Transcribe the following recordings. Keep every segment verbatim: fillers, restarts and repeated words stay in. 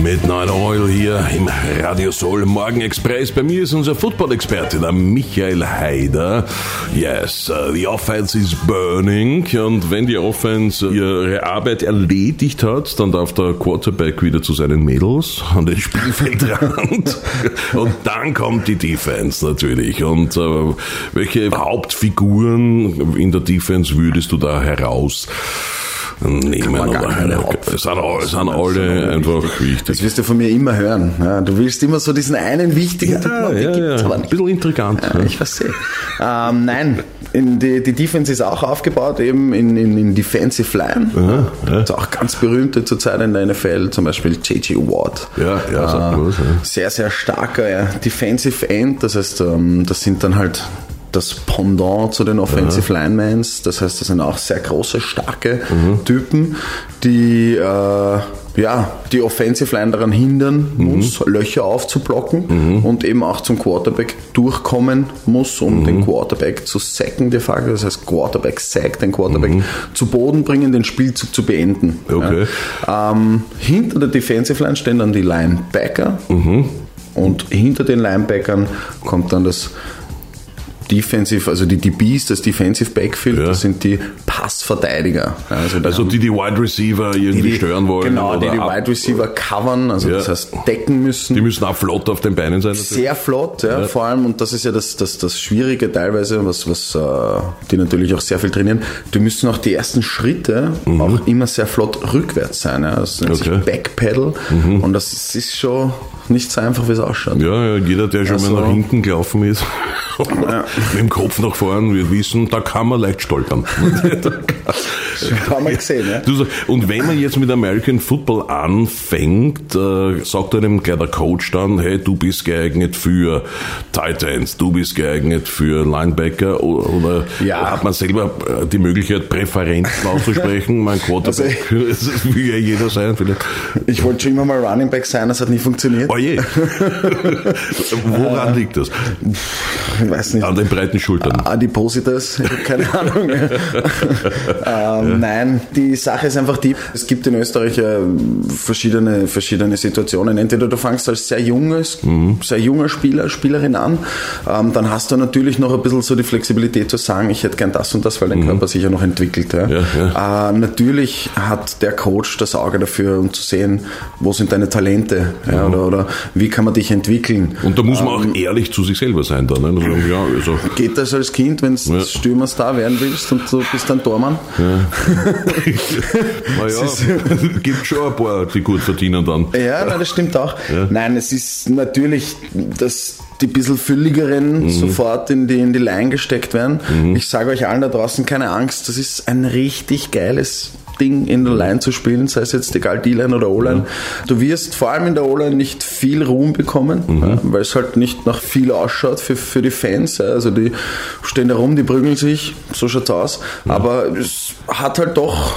Midnight Oil hier im Radio Soul Morgenexpress. Bei mir ist unser Football-Experte, der Michael Haider. Yes, uh, the offense is burning. Und wenn die Offense ihre Arbeit erledigt hat, dann darf der Quarterback wieder zu seinen Mädels an den Spielfeldrand. Und dann kommt die Defense natürlich. Und uh, welche Hauptfiguren in der Defense würdest du da heraus nehmen? Oder es sind, es sind alle einfach wichtig. Das wirst du von mir immer hören. Ja, du willst immer so diesen einen wichtigen ja, Typen, ja, ja, ja. Ein bisschen intrigant. Ja, ich verstehe. ähm, nein, in die, die Defense ist auch aufgebaut, eben in, in, in Defensive Line. Aha, ja. Das ist auch ganz berühmte zurzeit in der N F L, zum Beispiel J J Watt. Ja, ja, sagt äh, man was, ja. Sehr, sehr starker ja. Defensive End, das heißt, ähm, das sind dann halt das Pendant zu den Offensive ja. Linemans, das heißt, das sind auch sehr große, starke mhm. Typen, die äh, ja, die Offensive Line daran hindern muss, mhm. Löcher aufzublocken mhm. und eben auch zum Quarterback durchkommen muss, um mhm. den Quarterback zu sacken de facto, das heißt Quarterback sack, den Quarterback mhm. zu Boden bringen, den Spielzug zu beenden. Okay. Ja. Ähm, hinter der Defensive Line stehen dann die Linebacker mhm. und hinter den Linebackern kommt dann das Defensive, also die D Bs, das Defensive Backfield, ja. das sind die Passverteidiger. Also, also die die Wide Receiver irgendwie die, die, stören wollen. Genau, oder die die Wide Receiver covern, also ja. das heißt decken müssen. Die müssen auch flott auf den Beinen sein. Natürlich. Sehr flott, ja, ja, vor allem, und das ist ja das, das, das Schwierige teilweise, was, was äh, die natürlich auch sehr viel trainieren, die müssen auch die ersten Schritte mhm. auch immer sehr flott rückwärts sein. Ja. Das nennt okay. sich Backpedal mhm. und das ist, ist schon nicht so einfach, wie es ausschaut. Ja, ja, jeder, der schon also, mal nach hinten gelaufen ist, ja. mit dem Kopf nach vorn, wir wissen, da kann man leicht stolpern. Haben wir gesehen, ja. Und wenn man jetzt mit American Football anfängt, äh, sagt einem gleich der Coach dann, hey, du bist geeignet für Tight Ends, du bist geeignet für Linebacker, oder, oder ja. hat man selber die Möglichkeit, Präferenzen auszusprechen? Mein Quarterback, also, das will ja jeder sein. Vielleicht. Ich wollte schon immer mal Running Back sein, das hat nie funktioniert. Oh je. Woran äh, liegt das? Ich weiß nicht. An den breiten Schultern. Adipositas, ich habe keine Ahnung. ähm, ja. Nein, die Sache ist einfach die, es gibt in Österreich ja verschiedene, verschiedene Situationen. Entweder du fängst als sehr junges, mhm. sehr junger Spieler, Spielerin an, ähm, dann hast du natürlich noch ein bisschen so die Flexibilität zu sagen, ich hätte gern das und das, weil dein mhm. Körper sich ja noch entwickelt. Ja. Ja, ja. Äh, natürlich hat der Coach das Auge dafür, um zu sehen, wo sind deine Talente, ja, mhm. oder, oder wie kann man dich entwickeln. Und da muss man ähm, auch ehrlich zu sich selber sein dann. Ne? Also, ja, also. Geht das als Kind, wenn du ja. Stürmerstar werden willst und du bist dann Tormann? Ja. Naja, gibt schon ein paar, die gut verdienen dann. Ja, nein, das stimmt auch. Ja. Nein, es ist natürlich, dass die bisschen fülligeren mhm. sofort in die, in die Line gesteckt werden. Mhm. Ich sage euch allen da draußen, keine Angst, das ist ein richtig geiles Ding in der Line zu spielen, sei es jetzt egal D-Line oder O-Line. Ja. Du wirst vor allem in der O-Line nicht viel Ruhm bekommen, mhm. ja, weil es halt nicht nach viel ausschaut für, für die Fans. Ja. Also die stehen da rum, die prügeln sich, so schaut's aus. Ja. Aber es hat halt doch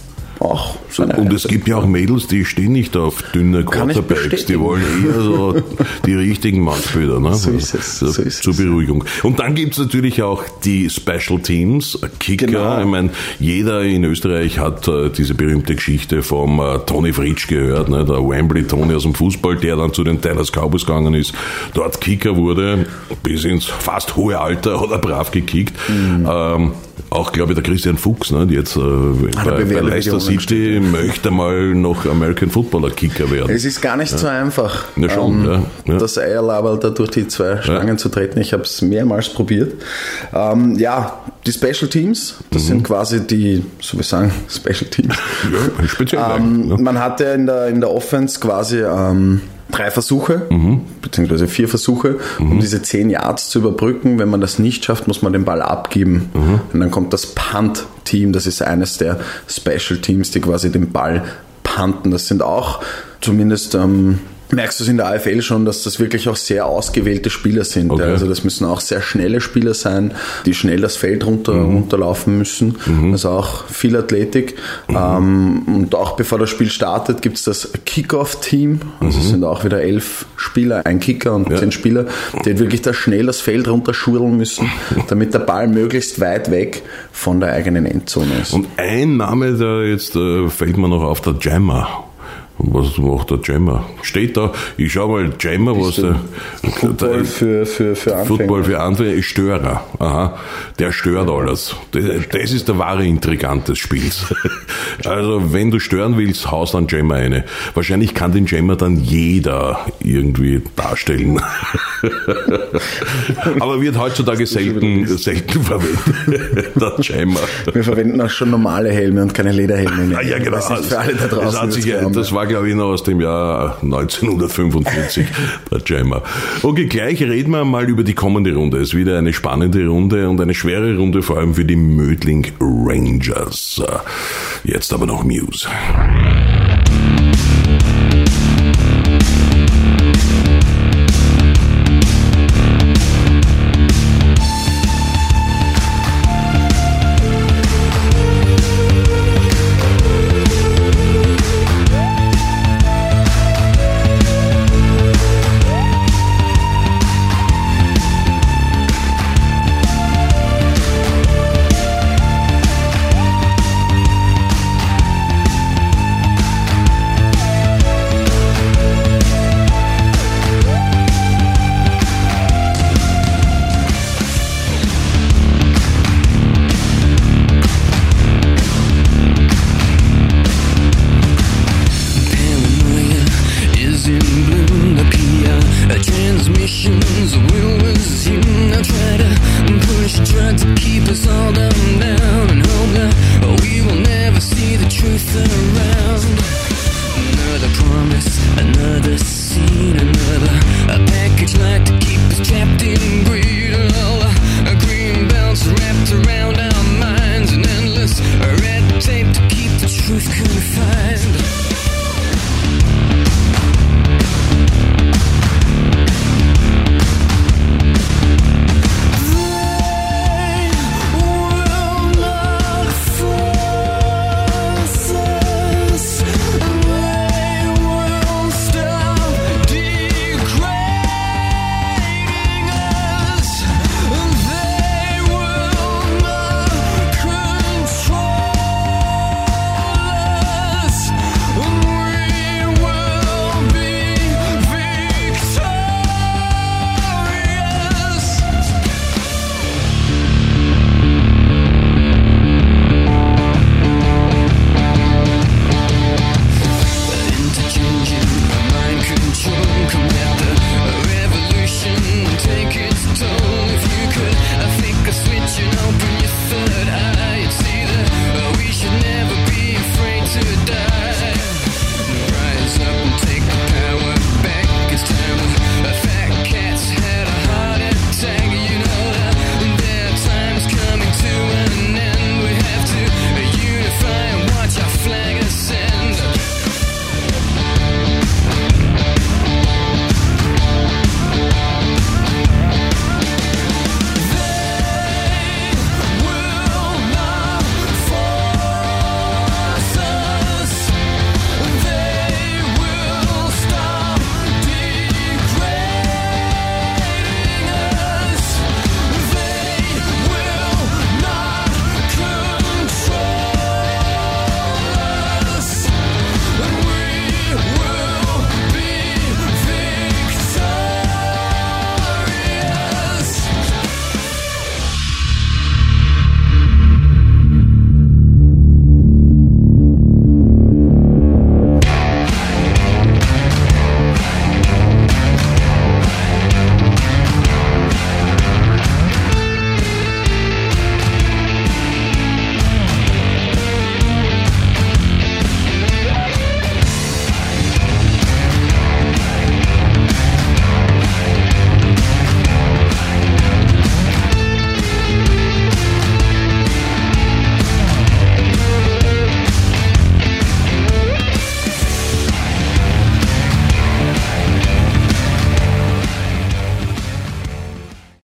auch so eine Und es gibt ja auch Mädels, die stehen nicht auf dünne Quarterbacks, die wollen eher so die richtigen Mannsbilder, ne? So ist es. So ist Zur es. Beruhigung. Und dann gibt es natürlich auch die Special Teams, Kicker. Genau. Ich meine, jeder in Österreich hat äh, diese berühmte Geschichte vom äh, Tony Fritsch gehört, ne? Der Wembley Tony aus dem Fußball, der dann zu den Dallas Cowboys gegangen ist, dort Kicker wurde, bis ins fast hohe Alter, hat er brav gekickt. Mhm. Ähm, auch, glaube ich, der Christian Fuchs, ne, die jetzt äh, bei, bei Leicester City möchte mal noch American Footballer Kicker werden. Es ist gar nicht ja. so einfach, ja, schon, ähm, ja. Ja. das Eierlaberl da durch die zwei Stangen ja. zu treten. Ich habe es mehrmals probiert. Ähm, ja, die Special Teams, das mhm. sind quasi die, so wie sagen, Special Teams. Ja, speziell. ähm, ja. Man hatte in der, in der Offense quasi ähm, drei Versuche, mhm. beziehungsweise vier Versuche, mhm. um diese zehn Yards zu überbrücken. Wenn man das nicht schafft, muss man den Ball abgeben. Mhm. Und dann kommt das Punt-Team, das ist eines der Special Teams, die quasi den Ball punten. Das sind auch zumindest... Ähm, merkst du es in der A F L schon, dass das wirklich auch sehr ausgewählte Spieler sind. Okay. Also das müssen auch sehr schnelle Spieler sein, die schnell das Feld runter, mhm. runterlaufen müssen. Mhm. Also auch viel Athletik. Mhm. Ähm, und auch bevor das Spiel startet, gibt es das Kick-Off-Team. Also mhm. es sind auch wieder elf Spieler, ein Kicker und ja. zehn Spieler, die wirklich da schnell das Feld runterschurlen müssen, damit der Ball möglichst weit weg von der eigenen Endzone ist. Und ein Name, der jetzt äh, fällt mir noch auf, der Jammer. Was macht der Jammer? Steht da, ich schau mal, Jammer, was der... Football für, für, für Anfänger. Football für Anfänger ist Störer. Aha, der stört alles. Das, das ist der wahre Intrigant des Spiels. Also, wenn du stören willst, haust einen Jammer eine. Wahrscheinlich kann den Jammer dann jeder irgendwie darstellen. Aber wird heutzutage selten, selten verwendet, der Jammer. Wir verwenden auch schon normale Helme und keine Lederhelme mehr. Ja, ja, genau. Das ist für alle da draußen. Das, hat sich, das war, glaube ich, noch aus dem Jahr neunzehnhundertfünfundvierzig, der Jammer. Okay, gleich reden wir mal über die kommende Runde. Es ist wieder eine spannende Runde und eine schwere Runde, vor allem für die Mödling Rangers. Jetzt aber noch Muse.